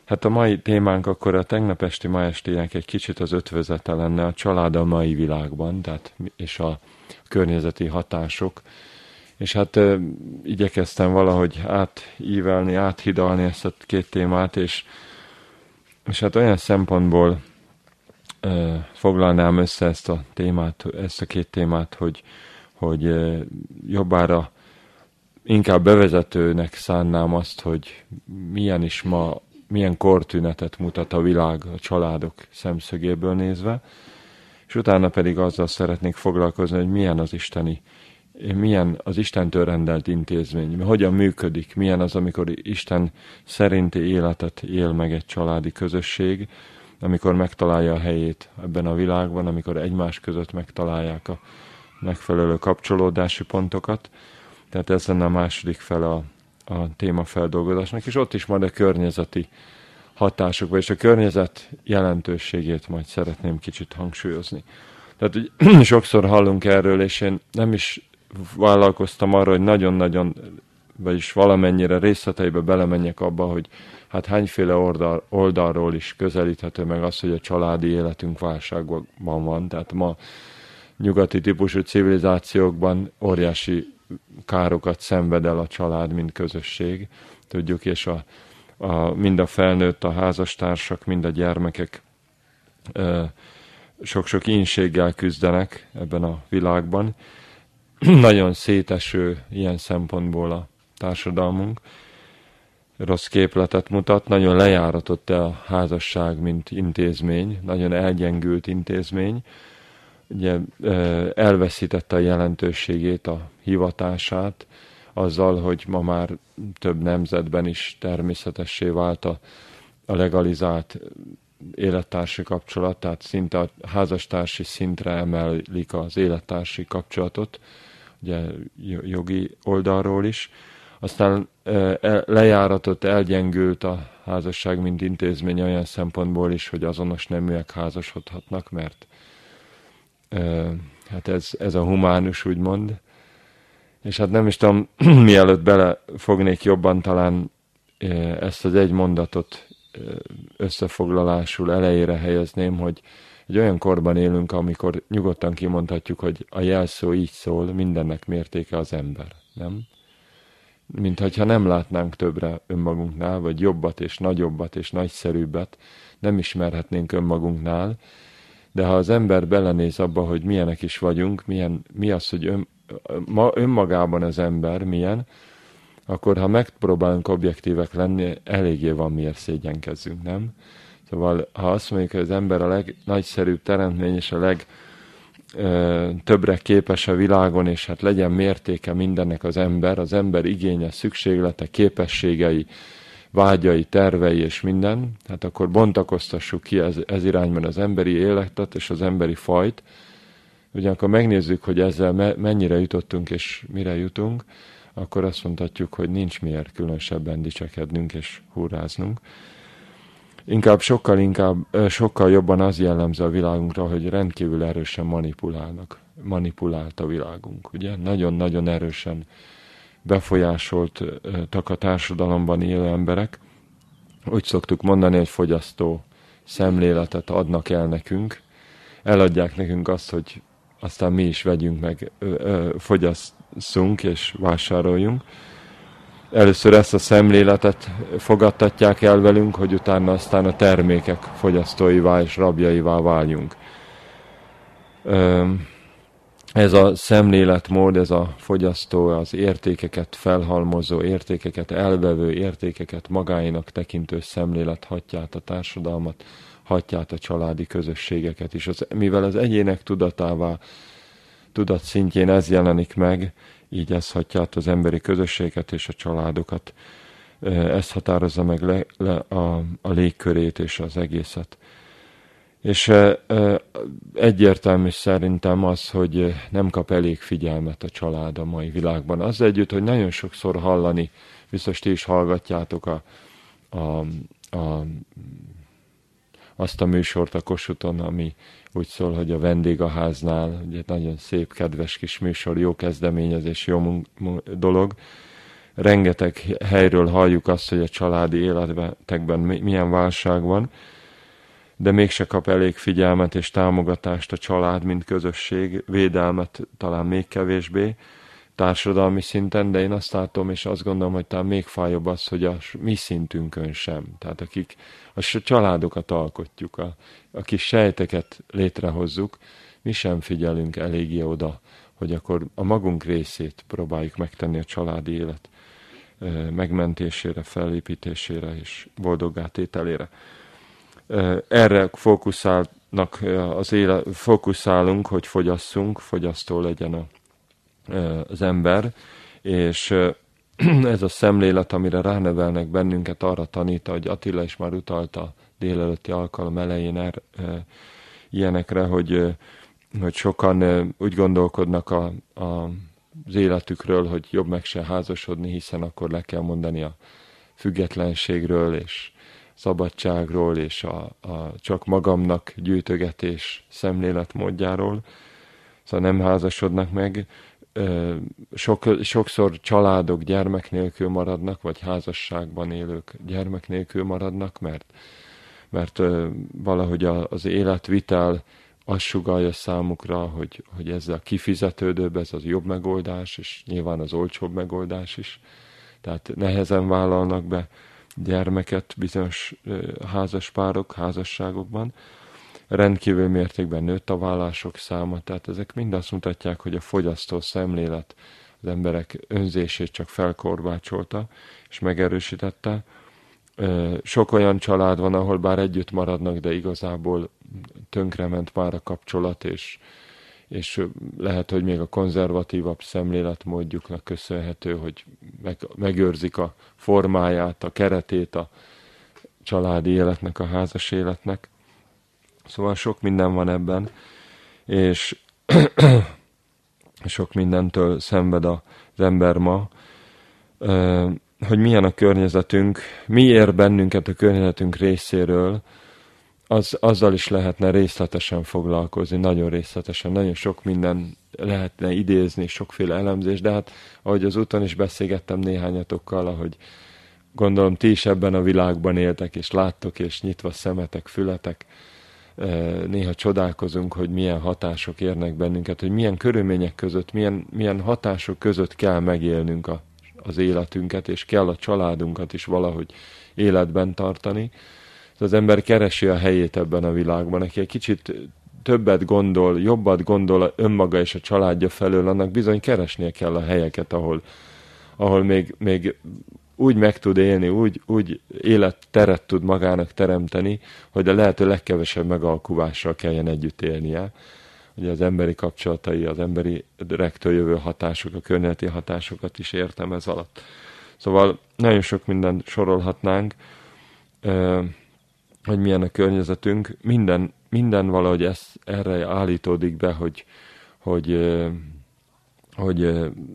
Hát a mai témánk akkor a tegnap esti, ma estének egy kicsit az ötvözete lenne a család a mai világban, tehát és a környezeti hatások. És hát igyekeztem valahogy átívelni, áthidalni ezt a két témát, és hát olyan szempontból foglalnám össze ezt a témát, ezt a két témát, hogy jobbára inkább bevezetőnek szánnám azt, hogy milyen kortünetet mutat a világ a családok szemszögéből nézve, és utána pedig azzal szeretnék foglalkozni, hogy milyen az Istentől rendelt intézmény, hogyan működik, milyen az, amikor Isten szerinti életet él meg egy családi közösség, amikor megtalálja a helyét ebben a világban, amikor egymás között megtalálják a megfelelő kapcsolódási pontokat. Tehát ez lenne a második fele a témafeldolgozásnak, és ott is majd a környezeti hatások, és a környezet jelentőségét majd szeretném kicsit hangsúlyozni. Tehát hogy sokszor hallunk erről, és én nem is vállalkoztam arra, hogy nagyon-nagyon, vagyis valamennyire részleteibe belemenjek abba, hogy hát hányféle oldalról is közelíthető meg az, hogy a családi életünk válságban van. Tehát ma nyugati típusú civilizációkban óriási károkat szenved el a család, mint közösség. Tudjuk, és mind a felnőtt, a házastársak, mind a gyermekek sok-sok ínséggel küzdenek ebben a világban. Nagyon széteső ilyen szempontból a társadalmunk. Rossz képletet mutat, nagyon lejáratott a házasság, mint intézmény, nagyon elgyengült intézmény. Ugye elveszítette a jelentőségét, a hivatását, azzal, hogy ma már több nemzetben is természetessé vált a legalizált élettársi kapcsolat, tehát szinte a házastársi szintre emelik az élettársi kapcsolatot, ugye jogi oldalról is. Aztán lejáratott, elgyengült a házasság, mint intézmény olyan szempontból is, hogy azonos neműek házasodhatnak, mert hát ez a humánus, úgymond. És hát nem is tudom, mielőtt belefognék jobban, talán ezt az egy mondatot összefoglalásul elejére helyezném, hogy egy olyan korban élünk, amikor nyugodtan kimondhatjuk, hogy a jelszó így szól, mindennek mértéke az ember, nem? Mint hogyha nem látnánk többre önmagunknál, vagy jobbat és nagyobbat és nagyszerűbbet, nem ismerhetnénk önmagunknál, de ha az ember belenéz abba, hogy milyenek is vagyunk, mi az, hogy önmagában az ember milyen, akkor ha megpróbálunk objektívek lenni, eléggé van miért szégyenkezzünk, nem? Szóval, ha azt mondjuk, hogy az ember a legnagyszerűbb teremtmény, és a legtöbbre képes a világon, és hát legyen mértéke mindennek az ember igénye, szükséglete, képességei, vágyai, tervei és minden, hát akkor bontakoztassuk ki ez irányban az emberi életet és az emberi fajt. Ugyanakkor megnézzük, hogy ezzel mennyire jutottunk és mire jutunk, akkor azt mondhatjuk, hogy nincs miért különösebben dicsekednünk és hurráznunk. Sokkal jobban az jellemző a világunkra, hogy rendkívül erősen manipulált a világunk. Ugye? Nagyon-nagyon erősen befolyásoltak a társadalomban élő emberek. Úgy szoktuk mondani, hogy fogyasztó szemléletet adnak el nekünk. Eladják nekünk azt, hogy aztán mi is vegyünk meg, fogyasszunk és vásároljunk. Először ezt a szemléletet fogadtatják el velünk, hogy utána aztán a termékek fogyasztóivá és rabjaivá váljunk. Ez a szemléletmód, ez a fogyasztó, az értékeket felhalmozó, értékeket elvevő, értékeket magáinak tekintő szemlélet hatja át a társadalmat, hatja át a családi közösségeket is. Mivel az egyének tudat szintjén ez jelenik meg, így ez hatja át az emberi közösséget és a családokat. Ez határozza meg a légkörét és az egészet. És egyértelmű szerintem az, hogy nem kap elég figyelmet a család a mai világban. Az együtt, hogy nagyon sokszor hallani, biztos ti is hallgatjátok azt a műsort a Kossuthon, ami úgy szól, hogy a vendégháznál, ugye nagyon szép, kedves kis műsor, jó kezdeményezés, jó dolog. rengeteg helyről halljuk azt, hogy a családi életekben milyen válság van, de mégse kap elég figyelmet és támogatást a család, mint közösség, védelmet talán még kevésbé társadalmi szinten, de én azt látom, és azt gondolom, hogy talán még fájóbb az, hogy a mi szintünkön sem. Tehát akik a családokat alkotjuk, a kis sejteket létrehozzuk, mi sem figyelünk eléggé oda, hogy akkor a magunk részét próbáljuk megtenni a családi élet megmentésére, felépítésére és boldoggá tételére. Erre fókuszálunk, hogy fogyasztó legyen az ember, és ez a szemlélet, amire ránevelnek bennünket, arra tanít, hogy Attila is már utalta délelőtti alkalom elején ilyenekre, hogy sokan úgy gondolkodnak az életükről, hogy jobb meg se házasodni, hiszen akkor le kell mondani a függetlenségről és szabadságról és a csak magamnak gyűjtögetés szemléletmódjáról. Szóval nem házasodnak meg. Sokszor családok gyermek nélkül maradnak, vagy házasságban élők gyermek nélkül maradnak, mert valahogy az életvitel azt sugallja számukra, hogy ez a kifizetődőbb, ez az jobb megoldás, és nyilván az olcsóbb megoldás is. Tehát nehezen vállalnak be gyermeket bizonyos házaspárok, házasságokban. Rendkívül mértékben nőtt a vállások száma, tehát ezek mind azt mutatják, hogy a fogyasztó szemlélet az emberek önzését csak felkorbácsolta és megerősítette. Sok olyan család van, ahol bár együtt maradnak, de igazából tönkrement már a kapcsolat, és lehet, hogy még a konzervatívabb szemléletmódjuknak köszönhető, hogy megőrzik a formáját, a keretét a családi életnek, a házas életnek. Szóval sok minden van ebben, és sok mindentől szenved az ember ma, hogy milyen a környezetünk, mi ér bennünket a környezetünk részéről, azzal is lehetne részletesen foglalkozni, nagyon részletesen, nagyon sok minden lehetne idézni, sokféle elemzés, de hát ahogy az úton is beszélgettem néhányatokkal, ahogy gondolom ti is ebben a világban éltek, és láttok, és nyitva szemetek, fületek, néha csodálkozunk, hogy milyen hatások érnek bennünket, hogy milyen körülmények között, milyen hatások között kell megélnünk az életünket, és kell a családunkat is valahogy életben tartani. Az ember keresi a helyét ebben a világban, aki egy kicsit többet gondol, jobbat gondol önmaga és a családja felől, annak bizony keresnie kell a helyeket, ahol még úgy meg tud élni, úgy életteret tud magának teremteni, hogy a lehető legkevesebb megalkuvással kelljen együtt élnie. Ugye az emberi kapcsolatai, az emberi direktől jövő hatások, a környezeti hatásokat is értem ez alatt. Szóval nagyon sok mindent sorolhatnánk, hogy milyen a környezetünk. Minden valahogy erre állítódik be, hogy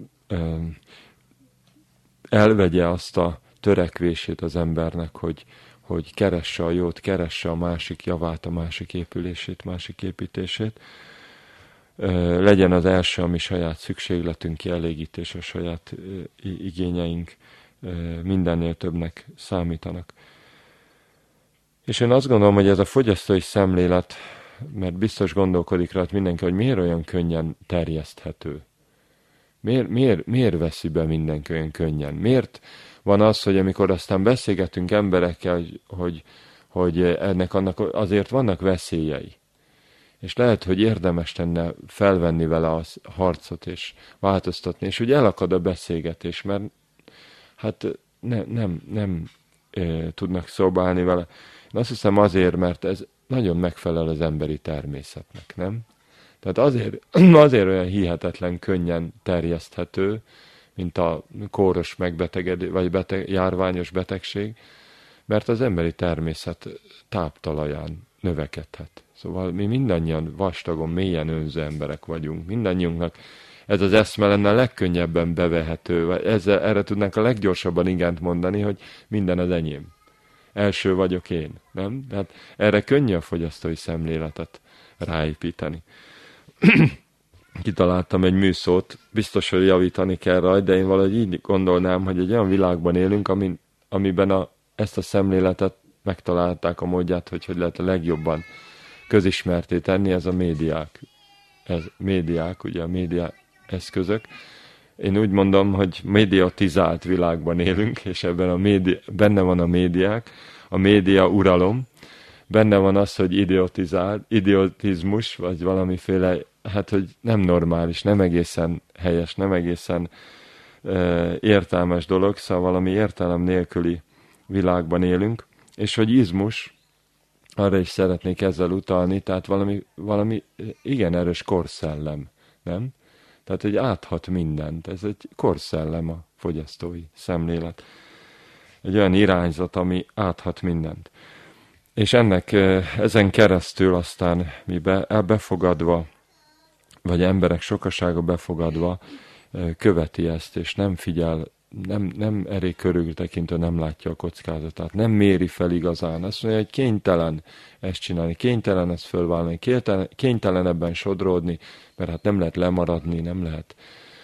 elvegye azt a törekvését az embernek, hogy keresse a jót, keresse a másik javát, a másik épülését, másik építését. Legyen az első, ami saját szükségletünk kielégítés, a saját igényeink mindennél többnek számítanak. És én azt gondolom, hogy ez a fogyasztói szemlélet, mert biztos gondolkodik rá mindenki, hogy miért olyan könnyen terjeszthető. Miért veszi be mindenki olyan könnyen? Miért van az, hogy amikor aztán beszélgetünk emberekkel, hogy annak azért vannak veszélyei. És lehet, hogy érdemes lenne felvenni vele a harcot és változtatni, és úgy elakad a beszélgetés, mert hát nem tudnak szóba állni vele. Én azt hiszem azért, mert ez nagyon megfelel az emberi természetnek, nem? Tehát azért olyan hihetetlen könnyen terjeszthető, mint a kóros megbetegedés, vagy járványos betegség, mert az emberi természet táptalaján növekedhet. Szóval mi mindannyian vastagon, mélyen önző emberek vagyunk. Mindannyiunknak ez az eszme lenne a legkönnyebben bevehető, vagy erre tudnánk a leggyorsabban igent mondani, hogy minden az enyém. Első vagyok én, nem? Tehát erre könnyű a fogyasztói szemléletet ráépíteni. kitaláltam egy műszót, biztos, hogy javítani kell rajta, de én valahogy így gondolnám, hogy egy olyan világban élünk, amiben ezt a szemléletet megtalálták a módját, hogy lehet a legjobban közismerté tenni, ez a médiák. Ez médiák, ugye a média eszközök. Én úgy mondom, hogy mediatizált világban élünk, és ebben benne van a médiák, a média uralom, benne van az, hogy idiotizmus, vagy valamiféle, hogy nem normális, nem egészen helyes, nem egészen értelmes dolog, szóval valami értelem nélküli világban élünk, és hogy izmus, arra is szeretnék ezzel utalni, tehát valami igen erős korszellem, nem? Tehát, hogy áthat mindent. Ez egy korszellem a fogyasztói szemlélet. Egy olyan irányzat, ami áthat mindent. És ezen keresztül aztán mi befogadva, vagy emberek sokasága befogadva követi ezt, és nem figyel, nem elég körültekintő, nem látja a kockázatát, nem méri fel igazán. Azt mondja, hogy kénytelen ezt csinálni, kénytelen ezt fölvállalni, kénytelen ebben sodródni, mert hát nem lehet lemaradni, nem lehet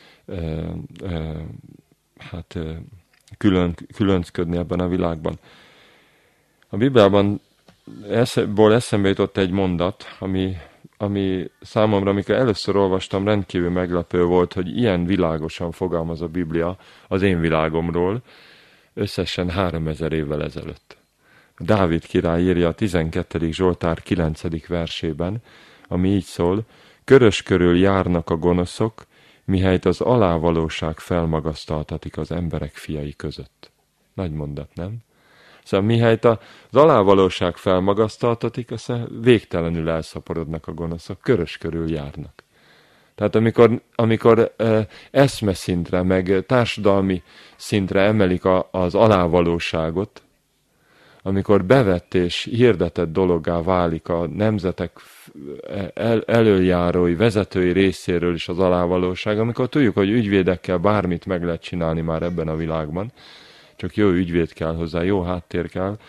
különcködni ebben a világban. A Bibliában eszembe jutott egy mondat, ami számomra, amikor először olvastam, rendkívül meglepő volt, hogy ilyen világosan fogalmaz a Biblia az én világomról, összesen 3000 évvel ezelőtt. Dávid király írja a 12. Zsoltár 9. versében, ami így szól: körös körül járnak a gonoszok, mihelyt az alávalóság felmagasztaltatik az emberek fiai között. Nagy mondat, nem? Szóval mihelyt az alávalóság felmagasztaltatik, aztán végtelenül elszaporodnak a gonoszok, körös körül járnak. Tehát amikor eszmeszintre, meg társadalmi szintre emelik az alávalóságot, amikor bevett és hirdetett dologgá válik a nemzetek elöljárói, vezetői részéről is az alávalóság, amikor tudjuk, hogy ügyvédekkel bármit meg lehet csinálni már ebben a világban, csak jó ügyvéd kell hozzá, jó háttér kell.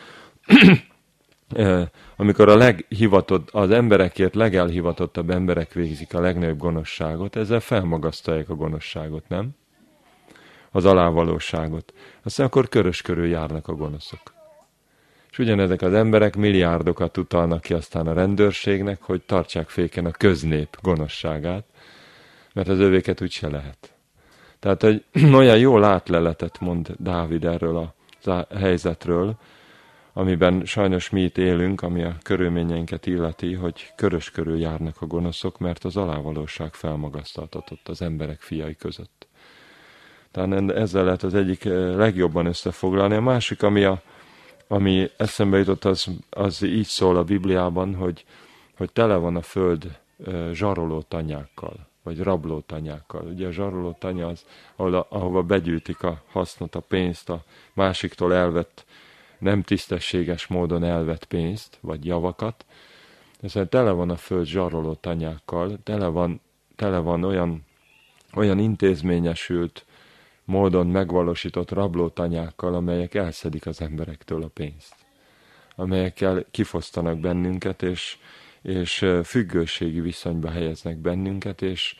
Amikor az emberekért legelhivatottabb emberek végzik a legnagyobb gonoszságot, ezzel felmagasztalják a gonoszságot, nem? Az alávalóságot. Aztán akkor körös körül járnak a gonoszok. És ugyanezek az emberek milliárdokat utalnak ki aztán a rendőrségnek, hogy tartsák féken a köznép gonoszságát, mert az övéket úgyse lehet. Tehát egy olyan jó látleletet mond Dávid erről a helyzetről, amiben sajnos mi itt élünk, ami a körülményeinket illeti, hogy körös körül járnak a gonoszok, mert az alávalóság felmagasztaltatott az emberek fiai között. Tehát ezzel lehet az egyik legjobban összefoglalni. A másik, ami eszembe jutott, az így szól a Bibliában, hogy tele van a föld zsaroló tanyákkal, vagy rabló tanyákkal. Ugye a zsaroló tanya az, ahova begyűjtik a hasznot, a pénzt, a másiktól elvett, nem tisztességes módon elvett pénzt, vagy javakat. Ezzel tele van a föld zsaroló tanyákkal, tele van olyan intézményesült módon megvalósított rablótanyákkal, amelyek elszedik az emberektől a pénzt. Amelyekkel kifosztanak bennünket, és függőségi viszonyba helyeznek bennünket, és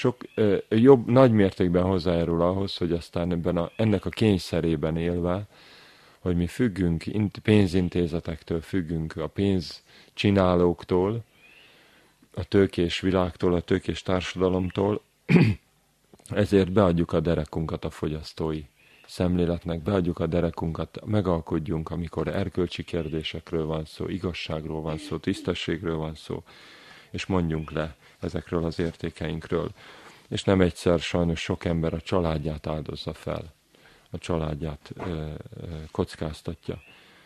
nagy mértékben hozzájárul ahhoz, hogy aztán ennek a kényszerében élve, hogy mi függünk, pénzintézetektől függünk, a pénzcsinálóktól, a tőkés világtól, a tőkés társadalomtól, ezért beadjuk a derekunkat a fogyasztói szemléletnek, beadjuk a derekunkat, megalkodjunk, amikor erkölcsi kérdésekről van szó, igazságról van szó, tisztességről van szó, és mondjunk le ezekről az értékeinkről. És nem egyszer sajnos sok ember a családját áldozza fel, a családját kockáztatja.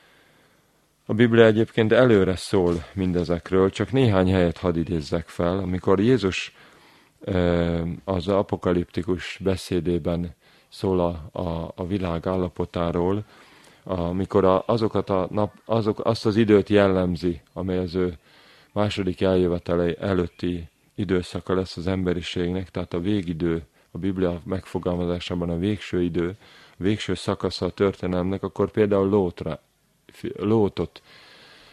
A Biblia egyébként előre szól mindezekről, csak néhány helyet hadd idézzek fel, amikor Jézus az apokaliptikus beszédében szól a világ állapotáról, amikor azt az időt jellemzi, amely az ő második eljövetele előtti időszaka lesz az emberiségnek, tehát a végidő, a Biblia megfogalmazásában a végső idő, a végső szakasza a történelmnek, akkor például Lótot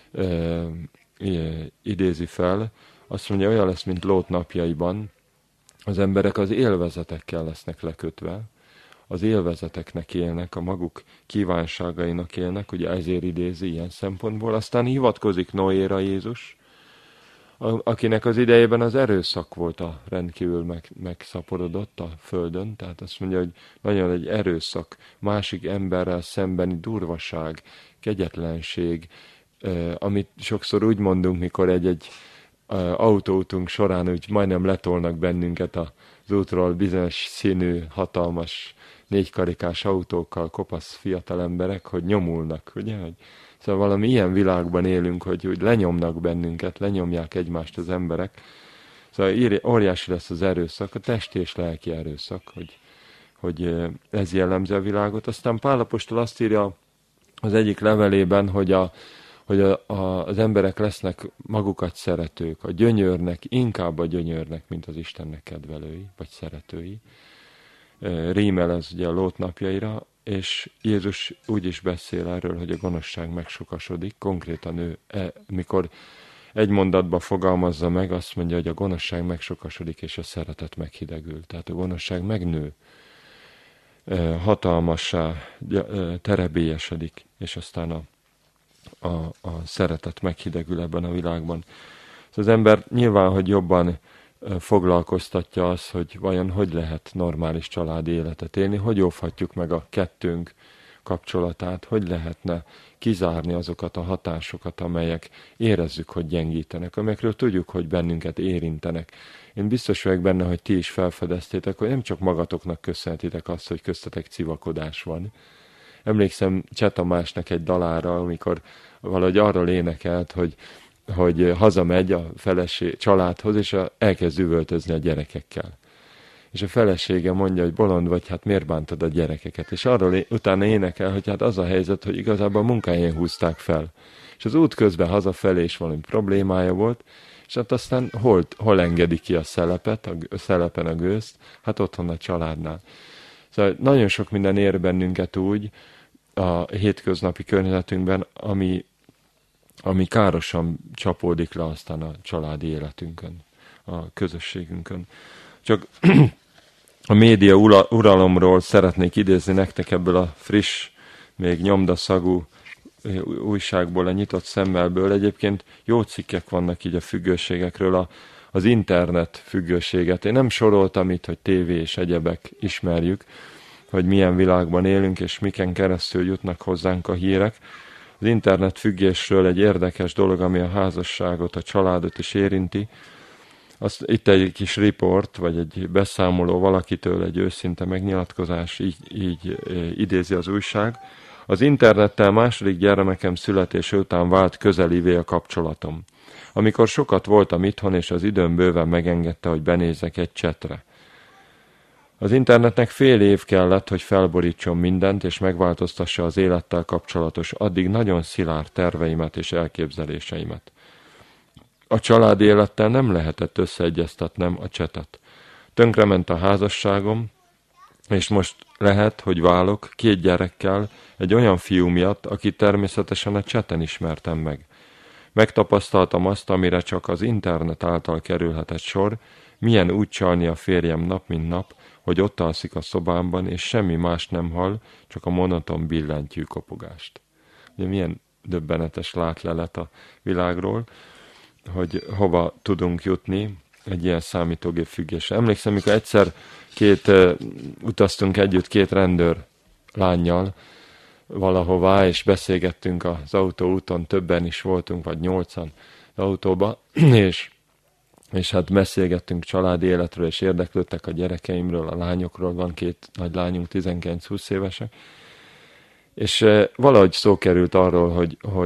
idézi fel, azt mondja, olyan lesz, mint Lót napjaiban, Az emberek az élvezetekkel lesznek lekötve, az élvezeteknek élnek, a maguk kívánságainak élnek, ugye ezért idézi ilyen szempontból. Aztán hivatkozik Noéra Jézus, akinek az idejében az erőszak volt a rendkívül megszaporodott a földön, tehát azt mondja, hogy nagyon egy erőszak, másik emberrel szembeni durvaság, kegyetlenség, amit sokszor úgy mondunk, mikor egy autóutunk során úgy majdnem letolnak bennünket az útról bizonyos színű, hatalmas, négykarikás autókkal kopasz fiatal emberek, hogy nyomulnak, ugye? Szóval valami ilyen világban élünk, hogy úgy lenyomnak bennünket, lenyomják egymást az emberek. Szóval óriási lesz az erőszak, a testi és lelki erőszak, hogy ez jellemzi a világot. Aztán Pál apostol azt írja az egyik levelében, hogy az emberek lesznek magukat szeretők, a gyönyörnek, inkább a gyönyörnek, mint az Istennek kedvelői, vagy szeretői. Rímel ez ugye a Lót napjaira, és Jézus úgy is beszél erről, hogy a gonoszság megsokasodik. Konkrétan ő, mikor egy mondatba fogalmazza meg, azt mondja, hogy a gonoszság megsokasodik, és a szeretet meghidegül. Tehát a gonoszság megnő, hatalmassá, terebélyesedik, és aztán a szeretet meghidegül ebben a világban. Az ember nyilván, hogy jobban foglalkoztatja az, hogy vajon hogy lehet normális családi életet élni, hogy óvhatjuk meg a kettőnk kapcsolatát, hogy lehetne kizárni azokat a hatásokat, amelyek érezzük, hogy gyengítenek, amelyekről tudjuk, hogy bennünket érintenek. Én biztos vagyok benne, hogy ti is felfedeztétek, hogy nem csak magatoknak köszönhetitek azt, hogy köztetek civakodás van. Emlékszem Cseh Tamásnak egy dalára, amikor valahogy arról énekelt, hogy hazamegy a feleség családhoz, és elkezd üvöltözni a gyerekekkel. És a felesége mondja, hogy bolond vagy, hát miért bántad a gyerekeket? És arról utána énekel, hogy hát az a helyzet, hogy igazából a munkáján húzták fel. És az út közben hazafelé is valami problémája volt, és hát aztán hol engedi ki a szelepen a gőzt? Hát otthon a családnál. Szóval nagyon sok minden ér bennünket úgy a hétköznapi környezetünkben, ami károsan csapódik le aztán a családi életünkön, a közösségünkön. Csak a média uralomról szeretnék idézni nektek ebből a friss, még nyomdaszagú újságból, a Nyitott Szemmelből. Egyébként jó cikkek vannak így a függőségekről, az internet függőséget. Én nem soroltam itt, hogy tévé és egyebek ismerjük, hogy milyen világban élünk, és miken keresztül jutnak hozzánk a hírek. Az internet függésről egy érdekes dolog, ami a házasságot, a családot is érinti. Itt egy kis riport, vagy egy beszámoló valakitől, egy őszinte megnyilatkozás, így idézi az újság. Az internettel második gyermekem születése után vált közelivé a kapcsolatom. Amikor sokat voltam itthon, és az időm bőven megengedte, hogy benézek egy csetre. Az internetnek fél év kellett, hogy felborítson mindent, és megváltoztassa az élettel kapcsolatos, addig nagyon szilárd terveimet és elképzeléseimet. A családi élettel nem lehetett összeegyeztetnem a csetet. Tönkrement a házasságom, és most lehet, hogy válok 2 gyerekkel egy olyan fiú miatt, akit természetesen a cseten ismertem meg. Megtapasztaltam azt, amire csak az internet által kerülhetett sor, milyen úgy csalni a férjem nap mint nap, hogy ott alszik a szobámban, és semmi más nem hall, csak a monoton billentyű kopogást. Ugye milyen döbbenetes látlelet a világról, hogy hova tudunk jutni egy ilyen számítógép függésre. Emlékszem, amikor egyszer utaztunk együtt 2 rendőr lánnyal valahová, és beszélgettünk az autóúton, többen is voltunk, vagy 8-an az autóba, és hát beszélgettünk családi életről, és érdeklődtek a gyerekeimről, a lányokról, van 2 nagy lányunk, 19-20 évesek, és valahogy szó került arról,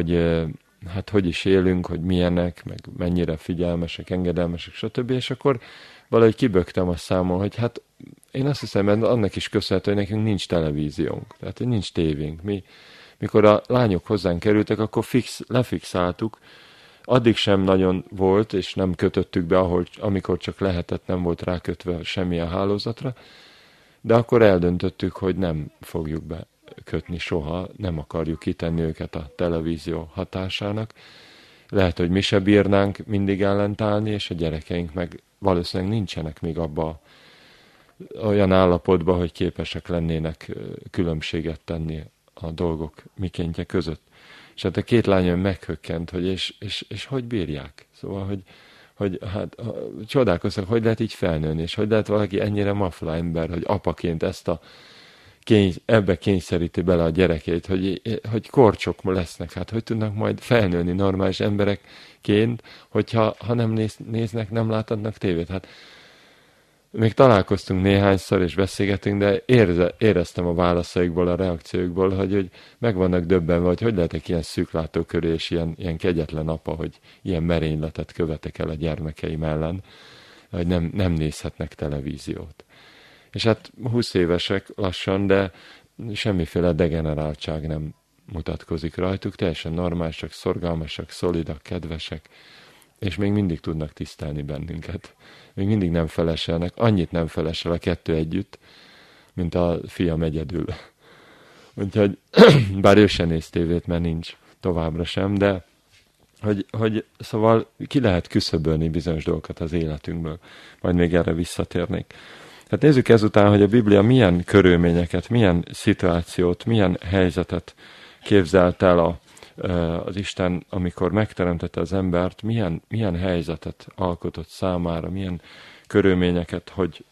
hogy is élünk, hogy milyenek, meg mennyire figyelmesek, engedelmesek, stb. És akkor valahogy kibögtem a számon, hogy hát én azt hiszem, hogy annak is köszönhető, hogy nekünk nincs televíziónk, tehát hogy nincs tévénk. Mikor a lányok hozzánk kerültek, akkor lefixáltuk, addig sem nagyon volt, és nem kötöttük be, amikor csak lehetett, nem volt rákötve semmilyen hálózatra, de akkor eldöntöttük, hogy nem fogjuk bekötni soha, nem akarjuk kitenni őket a televízió hatásának. Lehet, hogy mi se bírnánk mindig ellentállni, és a gyerekeink meg valószínűleg nincsenek még abba olyan állapotban, hogy képesek lennének különbséget tenni a dolgok mikéntje között. És hát a két lányom meghökkent, hogy és hogy bírják. Szóval, hogy hát csodálkoztak, hogy lehet így felnőni, és hogy lehet valaki ennyire mafla ember, hogy apaként ezt ebbe kényszeríti bele a gyerekét, hogy korcsok lesznek, hát hogy tudnak majd felnőni normális emberekként, hogyha nem néznek, nem láthatnak tévét. Hát még találkoztunk néhányszor, és beszélgetünk, de éreztem a válaszaikból, a reakcióikból, hogy meg vannak döbbenve, hogy lehetek ilyen szűklátókörű és ilyen kegyetlen apa, hogy ilyen merényletet követek el a gyermekeim ellen, hogy nem nézhetnek televíziót. És hát 20 évesek lassan, de semmiféle degeneráltság nem mutatkozik rajtuk, teljesen normálisak, szorgalmasak, szolidak, kedvesek, és még mindig tudnak tisztelni bennünket. Még mindig nem feleselnek, annyit nem felesel a kettő együtt, mint a fiam egyedül. Úgyhogy, bár ő se néz tévét, mert nincs továbbra sem, de hogy szóval ki lehet küszöbölni bizonyos dolgokat az életünkből. Majd még erre visszatérnék. Hát nézzük ezután, hogy a Biblia milyen körülményeket, milyen szituációt, milyen helyzetet képzelt el az Isten, amikor megteremtette az embert, milyen helyzetet alkotott számára, milyen körülményeket,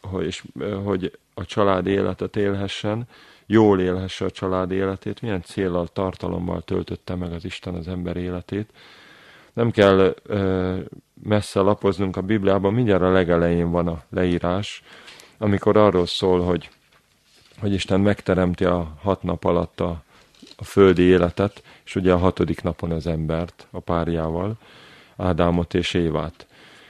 hogy a család életet élhessen, jól élhesse a család életét, milyen céllal, tartalommal töltötte meg az Isten az ember életét. Nem kell messze lapoznunk a Bibliában, mindjárt a legelején van a leírás, amikor arról szól, hogy Isten megteremti a 6 nap alatt a földi életet, és ugye a 6. napon az embert a párjával, Ádámot és Évát.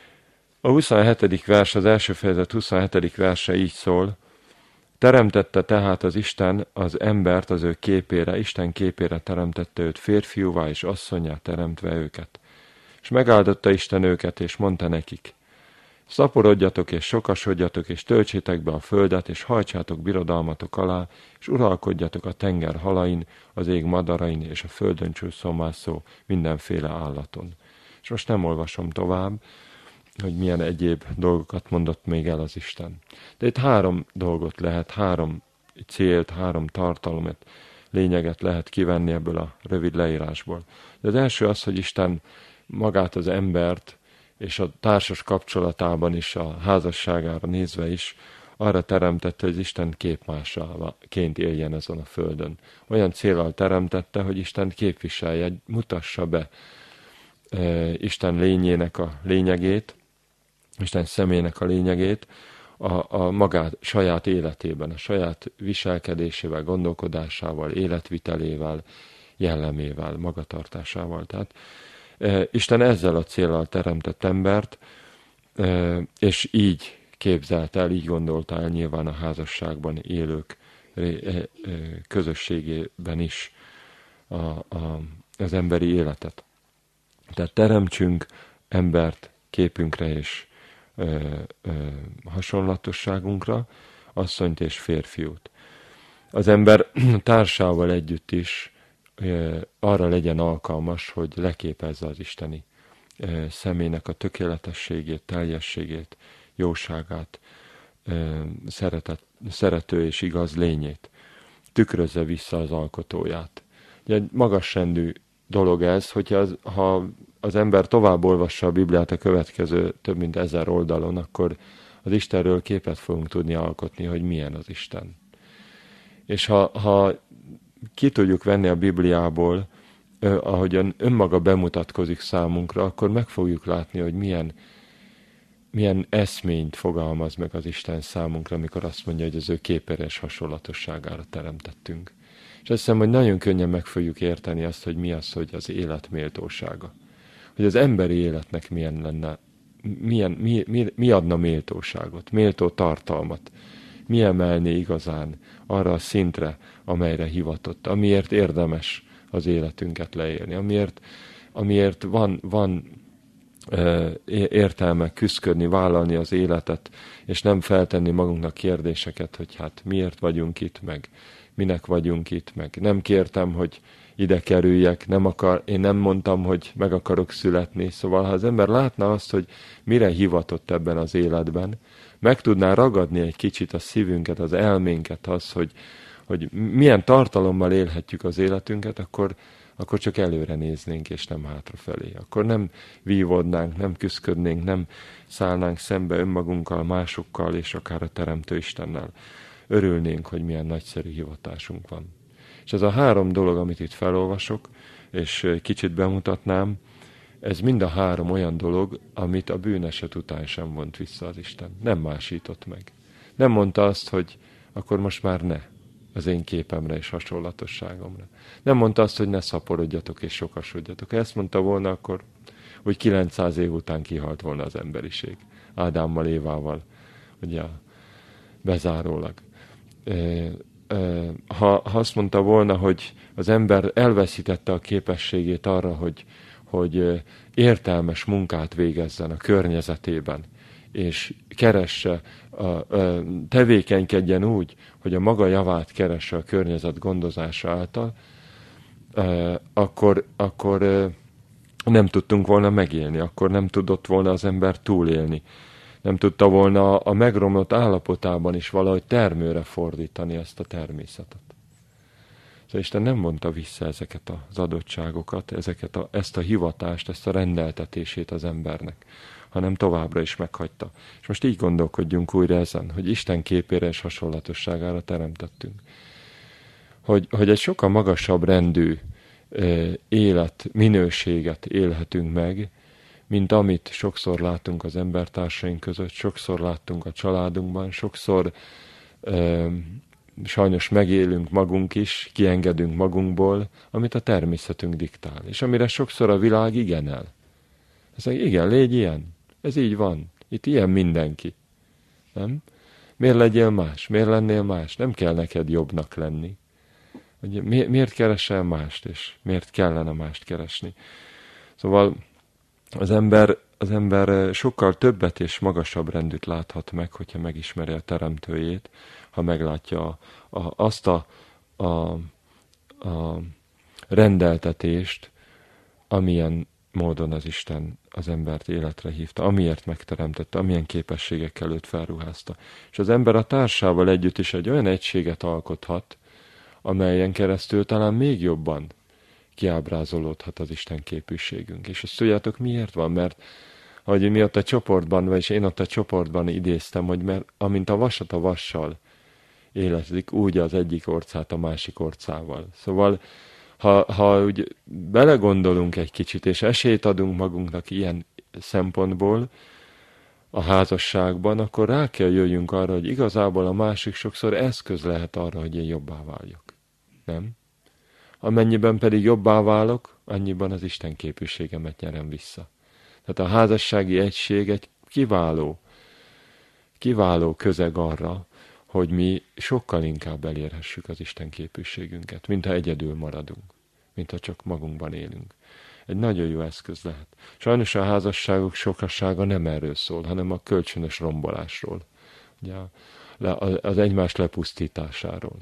A 27. vers, az első fejezet 27. verse így szól: teremtette tehát az Isten az embert az ő képére, Isten képére teremtette őt, férfiúvá és asszonnyá teremtve őket. És megáldotta Isten őket, és mondta nekik: szaporodjatok és sokasodjatok, és töltsétek be a földet, és hajtsátok birodalmatok alá, és uralkodjatok a tenger halain, az ég madarain, és a földön csúszómászó mindenféle állaton. És most nem olvasom tovább, hogy milyen egyéb dolgokat mondott még el az Isten. De itt 3 dolgot lehet, 3 célt, 3 tartalmat, lényeget lehet kivenni ebből a rövid leírásból. De az első az, hogy Isten magát az embert, és a társas kapcsolatában is, a házasságára nézve is, arra teremtette, hogy Isten képmásaként éljen ezen a földön. Olyan céllal teremtette, hogy Isten képviselje, mutassa be Isten lényének a lényegét, Isten személynek a lényegét a magát, saját életében, a saját viselkedésével, gondolkodásával, életvitelével, jellemével, magatartásával. Tehát Isten ezzel a céllal teremtett embert, és így képzelt el, így gondolta el nyilván a házasságban élők közösségében is az emberi életet. Tehát teremtsünk embert képünkre és hasonlatosságunkra, asszonyt és férfiút. Az ember társával együtt is arra legyen alkalmas, hogy leképezze az isteni személynek a tökéletességét, teljességét, jóságát, szerető és igaz lényét. Tükrözze vissza az alkotóját. Ugye egy magasrendű dolog ez, ha az ember tovább olvassa a Bibliát a következő több mint 1000 oldalon, akkor az Istenről képet fogunk tudni alkotni, hogy milyen az Isten. És ha ki tudjuk venni a Bibliából, ahogyan önmaga bemutatkozik számunkra, akkor meg fogjuk látni, hogy milyen eszményt fogalmaz meg az Isten számunkra, amikor azt mondja, hogy az ő képére és hasonlatosságára teremtettünk. És azt hiszem, hogy nagyon könnyen meg fogjuk érteni azt, hogy mi az, hogy az élet méltósága. Hogy az emberi életnek milyen lenne, mi adna méltóságot, méltó tartalmat, mi emelné igazán arra a szintre, amelyre hivatott, amiért érdemes az életünket leélni, amiért van értelme küszködni, vállalni az életet, és nem feltenni magunknak kérdéseket, hogy hát miért vagyunk itt, meg minek vagyunk itt, meg nem kértem, hogy ide kerüljek, én nem mondtam, hogy meg akarok születni. Szóval, ha az ember látná azt, hogy mire hivatott ebben az életben, meg tudná ragadni egy kicsit a szívünket, az elménket, az, hogy milyen tartalommal élhetjük az életünket, akkor csak előre néznénk, és nem hátrafelé. Akkor nem vívódnánk, nem küszködnénk, nem szállnánk szembe önmagunkkal, másokkal, és akár a Teremtő Istennel. Örülnénk, hogy milyen nagyszerű hivatásunk van. És ez a 3 dolog, amit itt felolvasok, és kicsit bemutatnám, ez mind a 3 olyan dolog, amit a bűneset után sem vont vissza az Isten. Nem másított meg. Nem mondta azt, hogy akkor most már ne az én képemre és hasonlatosságomra. Nem mondta azt, hogy ne szaporodjatok és sokasodjatok. Ha ezt mondta volna, akkor úgy 900 év után kihalt volna az emberiség. Ádámmal, Évával, ugye bezárólag. Ha azt mondta volna, hogy az ember elveszítette a képességét arra, hogy értelmes munkát végezzen a környezetében, és keresse, tevékenykedjen úgy, hogy a maga javát keresse a környezet gondozása által, akkor nem tudtunk volna megélni, akkor nem tudott volna az ember túlélni. Nem tudta volna a megromlott állapotában is valahogy termőre fordítani ezt a természetet. Szóval Isten nem mondta vissza ezeket az adottságokat, ezt a hivatást, ezt a rendeltetését az embernek, hanem továbbra is meghagyta. És most így gondolkodjunk újra ezen, hogy Isten képére és hasonlatosságára teremtettünk. Hogy egy sokkal magasabb rendű életminőséget élhetünk meg, mint amit sokszor látunk az embertársaink között, sokszor láttunk a családunkban, sokszor sajnos megélünk magunk is, kiengedünk magunkból, amit a természetünk diktál. És amire sokszor a világ igenel. Ez igen, légy ilyen. Ez így van. Itt ilyen mindenki. Nem? Miért legyél más? Miért lennél más? Nem kell neked jobbnak lenni. Miért keresel mást, és miért kellene mást keresni? Szóval az ember sokkal többet és magasabb rendűt láthat meg, hogyha megismeri a Teremtőjét, ha meglátja azt a rendeltetést, amilyen módon az Isten az embert életre hívta, amiért megteremtette, amilyen képességekkel őt felruházta. És az ember a társával együtt is egy olyan egységet alkothat, amelyen keresztül talán még jobban kiábrázolódhat az Isten képűségünk. És azt tudjátok, miért van? Mert ahogy mi ott a csoportban, vagyis én ott a csoportban idéztem, hogy mert amint a vasat a vassal életzik, úgy az egyik orcát a másik orcával. Szóval, ha úgy belegondolunk egy kicsit, és esélyt adunk magunknak ilyen szempontból a házasságban, akkor rá kell jöjjünk arra, hogy igazából a másik sokszor eszköz lehet arra, hogy én jobbá váljak. Nem? Amennyiben pedig jobbá válok, annyiban az Isten képűségemet nyerem vissza. Tehát a házassági egység egy kiváló közeg arra, hogy mi sokkal inkább elérhessük az Isten képűségünket, mintha egyedül maradunk, mintha csak magunkban élünk. Egy nagyon jó eszköz lehet. Sajnos a házasságok sokassága nem erről szól, hanem a kölcsönös rombolásról, ugye, az egymás lepusztításáról.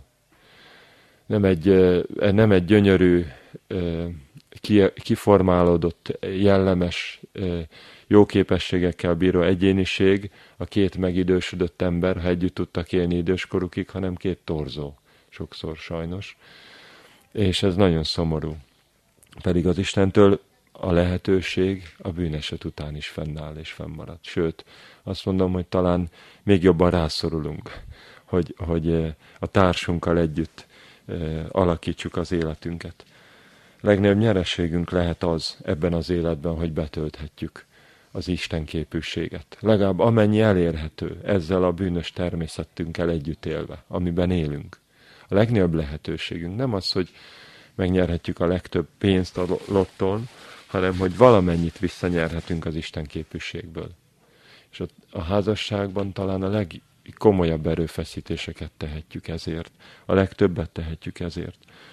Nem egy gyönyörű, kiformálódott, jellemes, jó képességekkel bíró egyéniség, a 2 megidősödött ember, ha együtt tudtak élni időskorukig, hanem 2 torzó, sokszor sajnos. És ez nagyon szomorú. Pedig az Istentől a lehetőség a bűneset után is fennáll és fennmarad. Sőt, azt mondom, hogy talán még jobban rászorulunk, hogy a társunkkal együtt alakítsuk az életünket. Legnagyobb nyereségünk lehet az ebben az életben, hogy betölthetjük az Isten képűséget. Legalább amennyi elérhető ezzel a bűnös természetünkkel együtt élve, amiben élünk. A legnagyobb lehetőségünk nem az, hogy megnyerhetjük a legtöbb pénzt a lottón, hanem hogy valamennyit visszanyerhetünk az Isten képűségből. És a házasságban talán a legkomolyabb erőfeszítéseket tehetjük ezért, a legtöbbet tehetjük ezért.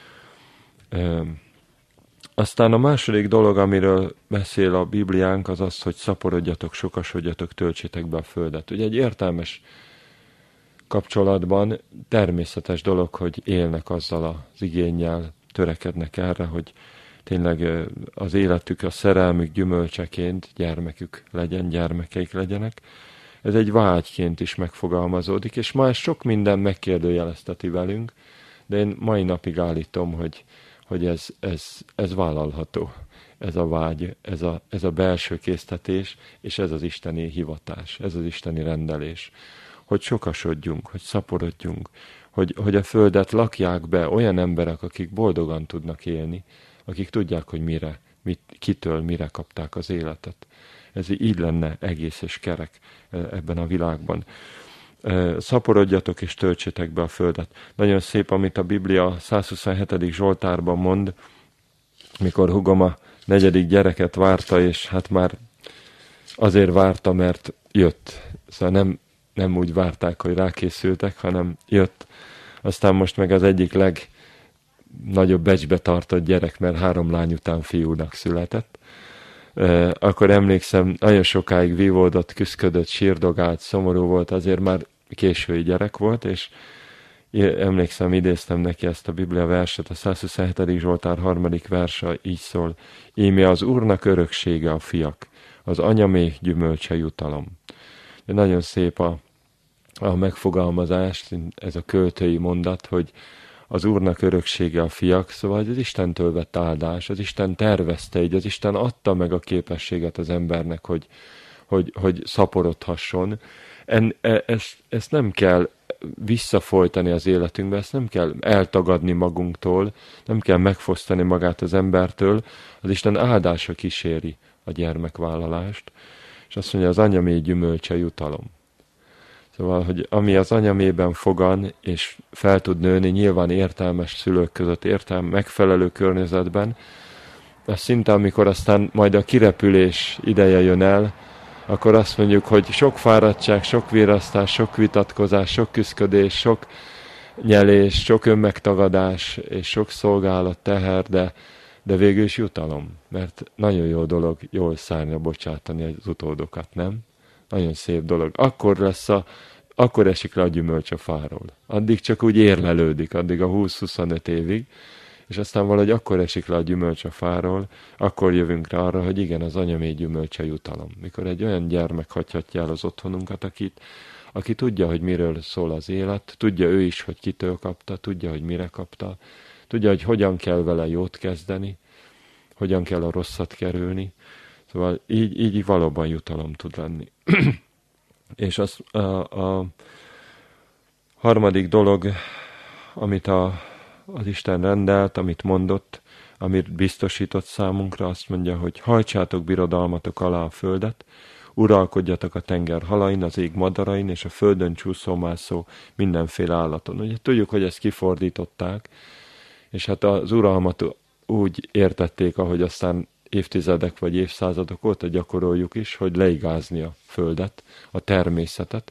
Aztán a második dolog, amiről beszél a Bibliánk, az az, hogy szaporodjatok, sokasodjatok, töltsétek be a földet. Ugye egy értelmes kapcsolatban természetes dolog, hogy élnek azzal az igénnyel, törekednek erre, hogy tényleg az életük, a szerelmük gyümölcseként gyermekük legyen, gyermekeik legyenek. Ez egy vágyként is megfogalmazódik, és ma ez sok minden megkérdőjelezteti velünk, de én mai napig állítom, hogy ez vállalható, ez a vágy, ez a belső késztetés, és ez az isteni hivatás, ez az isteni rendelés. Hogy sokasodjunk, hogy szaporodjunk, hogy a földet lakják be olyan emberek, akik boldogan tudnak élni, akik tudják, hogy kitől mire kapták az életet. Ez így lenne egész és kerek ebben a világban. Szaporodjatok és töltsétek be a földet. Nagyon szép, amit a Biblia 127. Zsoltárban mond, mikor húgom a 4. gyereket várta, és hát már azért várta, mert jött. Szóval nem úgy várták, hogy rákészültek, hanem jött. Aztán most meg az egyik legnagyobb becsbe tartott gyerek, mert 3 lány után fiúnak született. Akkor emlékszem, nagyon sokáig vívódott, küszködött, sírdogált, szomorú volt, azért már késői gyerek volt, és emlékszem, idéztem neki ezt a Biblia verset, a 127. Zsoltár 3. verse így szól: íme az Úrnak öröksége a fiak, az anyamé gyümölcse jutalom. De nagyon szép a megfogalmazás, ez a költői mondat, hogy az Úrnak öröksége a fiak, szóval az Istentől vett áldás, az Isten tervezte így, az Isten adta meg a képességet az embernek, hogy szaporodhasson. Ezt nem kell visszafolytani az életünkbe, ezt nem kell eltagadni magunktól, nem kell megfosztani magát az embertől, az Isten áldása kíséri a gyermekvállalást, és azt mondja, az anyamé gyümölcse jutalom. Szóval, hogy ami az anyamében fogan, és fel tud nőni, nyilván értelmes szülők között, megfelelő környezetben, az szinte, amikor aztán majd a kirepülés ideje jön el, akkor azt mondjuk, hogy sok fáradtság, sok virasztás, sok vitatkozás, sok küszködés, sok nyelés, sok önmegtagadás, és sok szolgálat, teher, de végül is jutalom. Mert nagyon jó dolog jól szárnyra bocsátani az utódokat, nem? Nagyon szép dolog. Akkor esik le a gyümölcs a fáról. Addig csak úgy érlelődik, addig a 20-25 évig, és aztán valahogy akkor esik le a gyümölcs a fáról, akkor jövünk rá arra, hogy igen, az anyamé gyümölcse jutalom. Mikor egy olyan gyermek hagyhatja el az otthonunkat, aki tudja, hogy miről szól az élet, tudja ő is, hogy kitől kapta, tudja, hogy mire kapta, tudja, hogy hogyan kell vele jót kezdeni, hogyan kell a rosszat kerülni. Szóval így valóban jutalom tud lenni. És a harmadik dolog, amit az Isten rendelt, amit mondott, amit biztosított számunkra, azt mondja, hogy hajtsátok birodalmatok alá a földet, uralkodjatok a tenger halain, az ég madarain, és a földön csúszómászó mindenféle állaton. Ugye tudjuk, hogy ezt kifordították, és hát az uralmat úgy értették, ahogy aztán évtizedek vagy évszázadok óta gyakoroljuk is, hogy leigázni a földet, a természetet.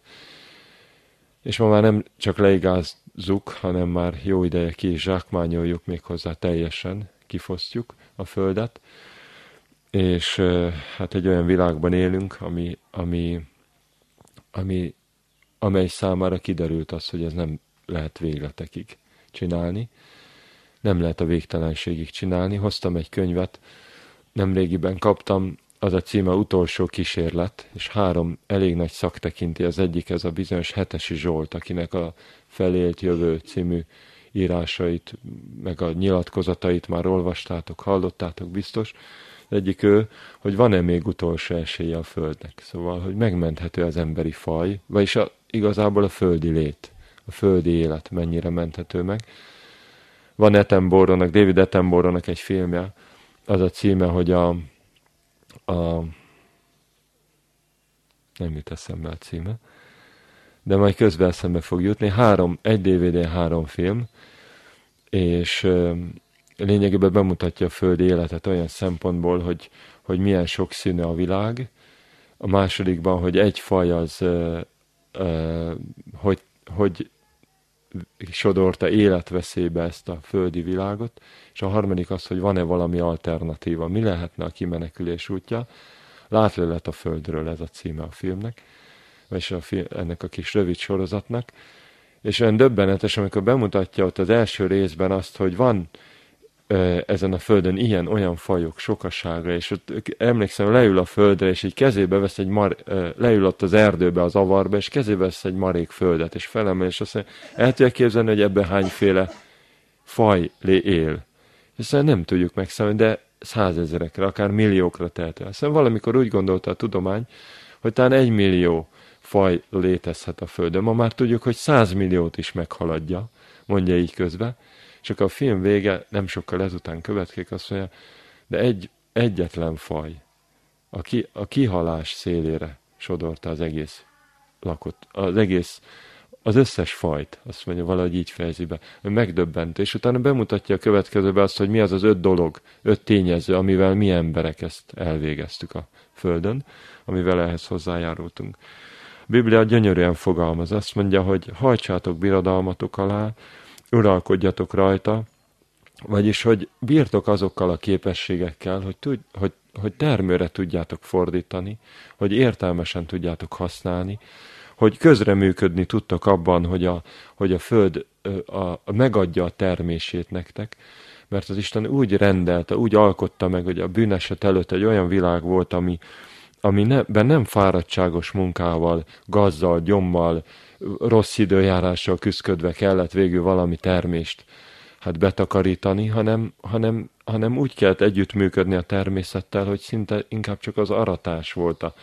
És ma már nem csak leigázzuk, hanem már jó ideje ki is zsákmányoljuk, méghozzá teljesen kifosztjuk a földet. És hát egy olyan világban élünk, amely számára kiderült az, hogy ez nem lehet végletekig csinálni. Nem lehet a végtelenségig csinálni. Hoztam egy könyvet, nemrégiben kaptam, az a címe Utolsó kísérlet, és 3 elég nagy szaktekinti. Az egyik ez a bizonyos Hetesi Zsolt, akinek a Felélt jövő című írásait, meg a nyilatkozatait már olvastátok, hallottátok biztos. Az egyik ő, hogy van-e még utolsó esélye a Földnek. Szóval, hogy megmenthető az emberi faj, vagyis igazából a földi lét, a földi élet mennyire menthető meg. Van David Attenborough-nak egy filmje, az a címe, hogy nem jut eszembe a címe, de majd közben eszembe fog jutni. 1 DVD, 3 film, és lényegében bemutatja a földi életet olyan szempontból, hogy milyen sokszínű a világ. A másodikban, hogy egy faj az, hogy sodorta életveszélybe ezt a földi világot, és a harmadik az, hogy van-e valami alternatíva, mi lehetne a kimenekülés útja. Látlelet a földről, ez a címe a filmnek, és ennek a kis rövid sorozatnak, és olyan döbbenetes, amikor bemutatja ott az első részben azt, hogy van ezen a földön ilyen-olyan fajok sokasága, és ott emlékszem, leül a földre, és így kezébe vesz leül ott az erdőbe, az avarba, és kezébe vesz egy marék földet, és felemel, és azt mondja, el tudja képzelni, hogy ebben hányféle faj él. Hiszen nem tudjuk megszámolni, de 100 000-ekre, akár milliókra tehető. Aztán valamikor úgy gondolta a tudomány, hogy talán 1 millió faj létezhet a Földön. Ma már tudjuk, hogy 100 milliót is meghaladja, mondja így közben. Csak a film vége nem sokkal ezután következik, azt mondja, de egyetlen faj a kihalás szélére sodorta az összes fajt, azt mondja, valahogy így fejezi be. Megdöbbentő, és utána bemutatja a következőbe azt, hogy mi az az 5 dolog, 5 tényező, amivel mi emberek ezt elvégeztük a Földön, amivel ehhez hozzájárultunk. A Biblia gyönyörűen fogalmaz, azt mondja, hogy hajtsátok birodalmatok alá, uralkodjatok rajta, vagyis, hogy bírtok azokkal a képességekkel, hogy termőre tudjátok fordítani, hogy értelmesen tudjátok használni, hogy közreműködni tudtok abban, hogy a Föld megadja a termését nektek, mert az Isten úgy rendelte, úgy alkotta meg, hogy a bűneset előtt egy olyan világ volt, amiben nem fáradtságos munkával, gazzal, gyommal, rossz időjárással küszködve kellett végül valami termést betakarítani, hanem úgy kellett együttműködni a természettel, hogy szinte inkább csak az aratás volt a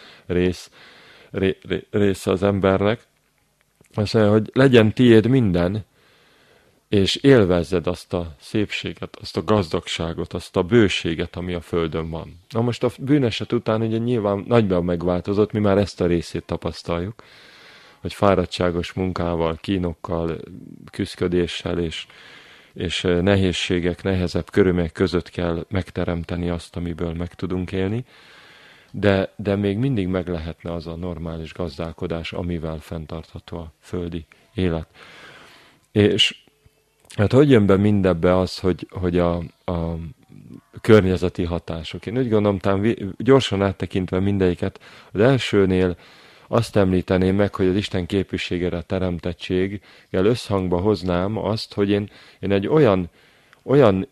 része az embernek. Azt mondja, hogy legyen tiéd minden, és élvezzed azt a szépséget, azt a gazdagságot, azt a bőséget, ami a Földön van. Na most a bűneset után ugye nyilván nagyban megváltozott, mi már ezt a részét tapasztaljuk, hogy fáradtságos munkával, kínokkal, küszködéssel és nehézségek, nehezebb körülmények között kell megteremteni azt, amiből meg tudunk élni, de még mindig meg lehetne az a normális gazdálkodás, amivel fenntartható a földi élet. És hát hogy jön be mindebbe az, hogy a környezeti hatások? Én úgy gondolom, talán gyorsan áttekintve mindegyiket, az elsőnél azt említeném meg, hogy az Isten képviségére a teremtettséggel összhangba hoznám azt, hogy én egy olyan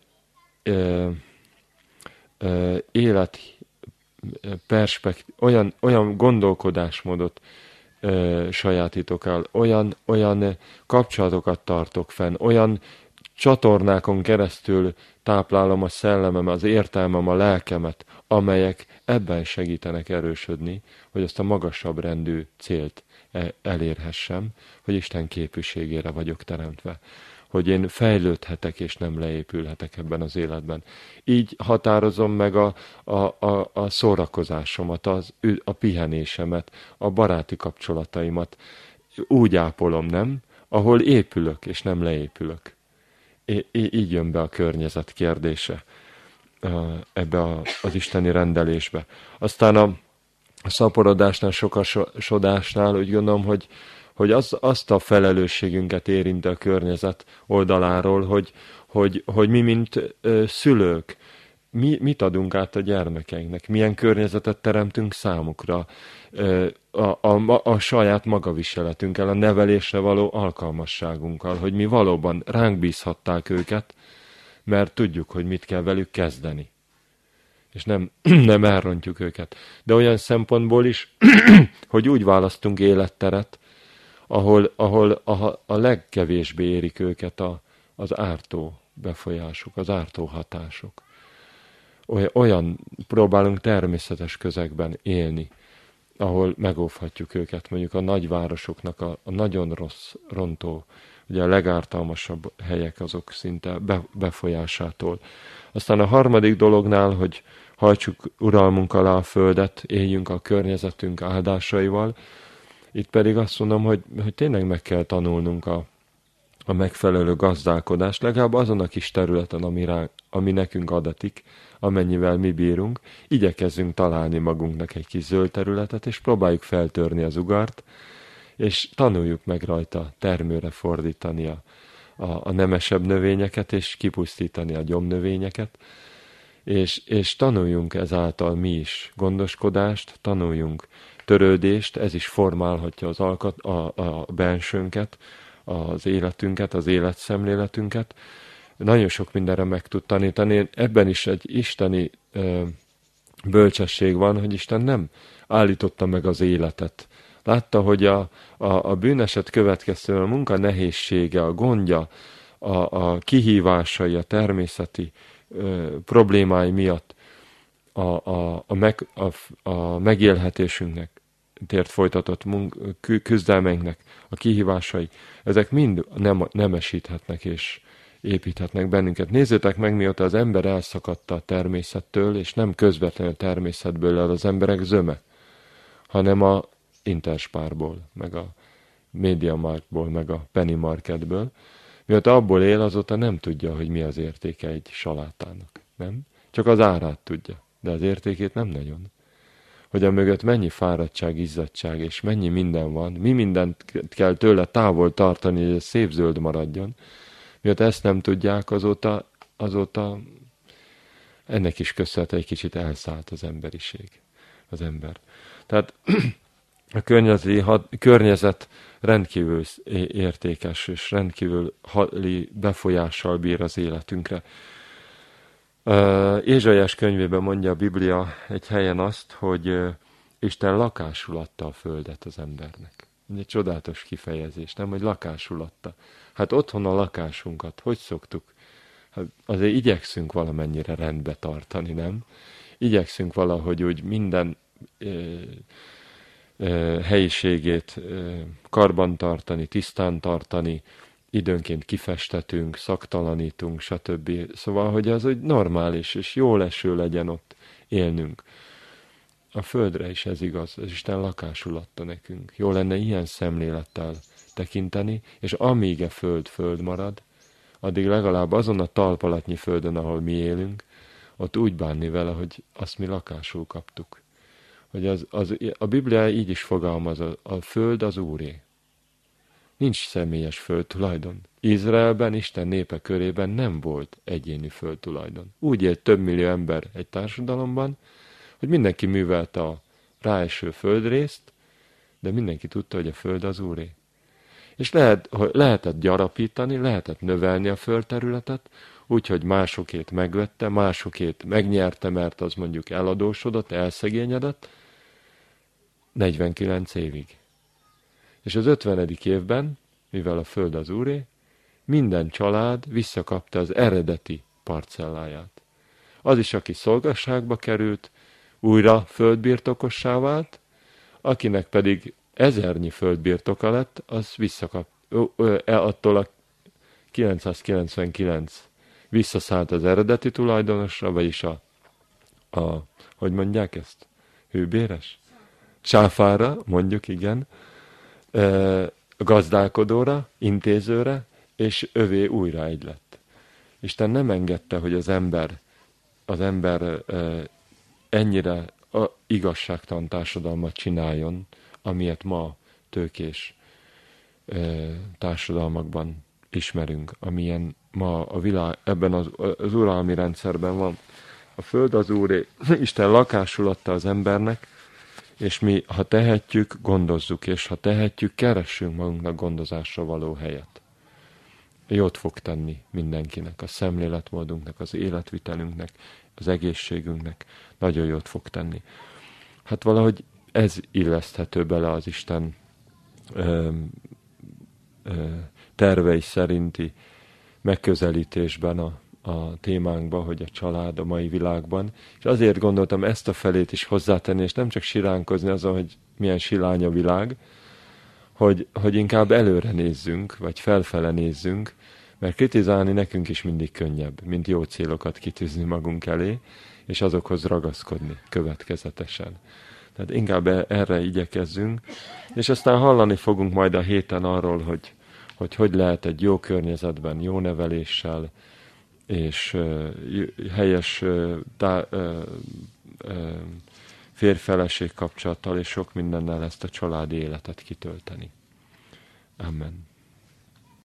olyan gondolkodásmódot sajátítok el, olyan kapcsolatokat tartok fenn, olyan csatornákon keresztül táplálom a szellemem, az értelmem, a lelkemet, amelyek ebben segítenek erősödni, hogy azt a magasabb rendű célt elérhessem, hogy Isten képviségére vagyok teremtve, hogy én fejlődhetek és nem leépülhetek ebben az életben. Így határozom meg a szórakozásomat, a pihenésemet, a baráti kapcsolataimat. Úgy ápolom, nem? Ahol épülök és nem leépülök. Így jön be a környezet kérdése ebbe az isteni rendelésbe. Aztán a szaporodásnál, sokasodásnál úgy gondolom, hogy azt a felelősségünket érinti a környezet oldaláról, hogy mi, mint szülők, mit adunk át a gyermekeinknek, milyen környezetet teremtünk számukra, a saját magaviseletünkkel, a nevelésre való alkalmasságunkkal, hogy mi valóban ránk bízhatták őket, mert tudjuk, hogy mit kell velük kezdeni. És nem elrontjuk őket. De olyan szempontból is, hogy úgy választunk életteret, ahol a legkevésbé érik őket az ártó befolyások, az ártó hatások. Olyan próbálunk természetes közegben élni, ahol megóvhatjuk őket, mondjuk a nagyvárosoknak a nagyon rossz, rontó, ugye a legártalmasabb helyek azok szinte befolyásától. Aztán a harmadik dolognál, hogy hajtsuk uralmunk alá a földet, éljünk a környezetünk áldásaival. Itt pedig azt mondom, hogy tényleg meg kell tanulnunk a megfelelő gazdálkodást, legalább azon a kis területen, ami nekünk adatik, amennyivel mi bírunk, igyekezzünk találni magunknak egy kis zöld területet, és próbáljuk feltörni az ugart, és tanuljuk meg rajta termőre fordítani a nemesebb növényeket, és kipusztítani a gyomnövényeket, és tanuljunk ezáltal mi is gondoskodást, tanuljunk törődést, ez is formálhatja a bensőnket, az életünket, az életszemléletünket, nagyon sok mindenre meg tud tanítani. Ebben is egy isteni bölcsesség van, hogy Isten nem állította meg az életet. Látta, hogy a bűneset következtően a munka nehézsége, a gondja, a kihívásai, a természeti problémái miatt a megélhetésünknek, tért folytatott küzdelmeinknek a kihívásai, ezek mind nemesíthetnek és építhetnek bennünket. Nézzétek meg, mióta az ember elszakadta a természettől, és nem közvetlenül a természetből el az emberek zöme, hanem a Interspárból, meg a MediaMarktból, meg a Penny Marketből. Mióta abból él, azóta nem tudja, hogy mi az értéke egy salátának. Nem? Csak az árát tudja, de az értékét nem nagyon. Hogy a mögött mennyi fáradtság, izzadtság, és mennyi minden van, mi mindent kell tőle távol tartani, hogy ez szép zöld maradjon. Mióta ezt nem tudják, azóta ennek is köszönhető egy kicsit elszállt az emberiség, az ember. Tehát a környezet rendkívül értékes, és rendkívül befolyással bír az életünkre. Ézsaiás könyvében mondja a Biblia egy helyen azt, hogy Isten lakásul adta a földet az embernek. Egy csodálatos kifejezés, nem? Hogy lakásul adta. Hát otthon a lakásunkat, hogy szoktuk? Hát azért igyekszünk valamennyire rendbe tartani, nem? Igyekszünk valahogy úgy minden helyiségét karbantartani, tisztán tartani, időnként kifestetünk, szaktalanítunk, stb. Szóval, hogy az úgy normális és jó leső legyen ott élnünk. A földre is ez igaz, az Isten lakásul adta nekünk. Jó lenne ilyen szemlélettel tekinteni, és amíg a föld marad, addig legalább azon a talpalatnyi földön, ahol mi élünk, ott úgy bánni vele, hogy azt mi lakásul kaptuk. Hogy a Biblia így is fogalmaz, a föld az Úré. Nincs személyes földtulajdon. Izraelben, Isten népe körében nem volt egyéni földtulajdon. Úgy élt több millió ember egy társadalomban, hogy mindenki művelte a ráeső földrészt, de mindenki tudta, hogy a föld az Úré. És lehetett gyarapítani, lehetett növelni a földterületet, úgyhogy másokét megvette, másokét megnyerte, mert az mondjuk eladósodott, elszegényedett, 49 évig. És az 50. évben, mivel a föld az Úré, minden család visszakapta az eredeti parcelláját. Az is, aki szolgasságba került, újra földbirtokossá vált, akinek pedig 1000 földbirtoka lett, az attól a 999 visszaszállt az eredeti tulajdonosra, vagyis hogy mondják ezt? Hőbéres? Sáfára, mondjuk, igen, gazdálkodóra, intézőre, és övé újra egy lett. Isten nem engedte, hogy az ember ennyire igazságtalan társadalmat csináljon, amilyet ma tőkés társadalmakban ismerünk, amilyen ma a világ, ebben az uralmi rendszerben van. A föld az Úré, Isten lakásul adta az embernek, és mi, ha tehetjük, gondozzuk, és ha tehetjük, keressünk magunknak gondozásra való helyet. Jót fog tenni mindenkinek, a szemléletmódunknak, az életvitelünknek, az egészségünknek, nagyon jót fog tenni. Hát valahogy ez illeszthető bele az Isten tervei szerinti megközelítésben a témánkba, hogy a család a mai világban. És azért gondoltam ezt a felét is hozzátenni, és nem csak siránkozni azon, hogy milyen silány a világ, hogy inkább előre nézzünk, vagy felfele nézzünk, mert kritizálni nekünk is mindig könnyebb, mint jó célokat kitűzni magunk elé, és azokhoz ragaszkodni következetesen. Tehát inkább erre igyekezzünk, és aztán hallani fogunk majd a héten arról, hogy lehet egy jó környezetben, jó neveléssel, és helyes férj-feleség kapcsolattal, és sok mindennel ezt a családi életet kitölteni. Amen.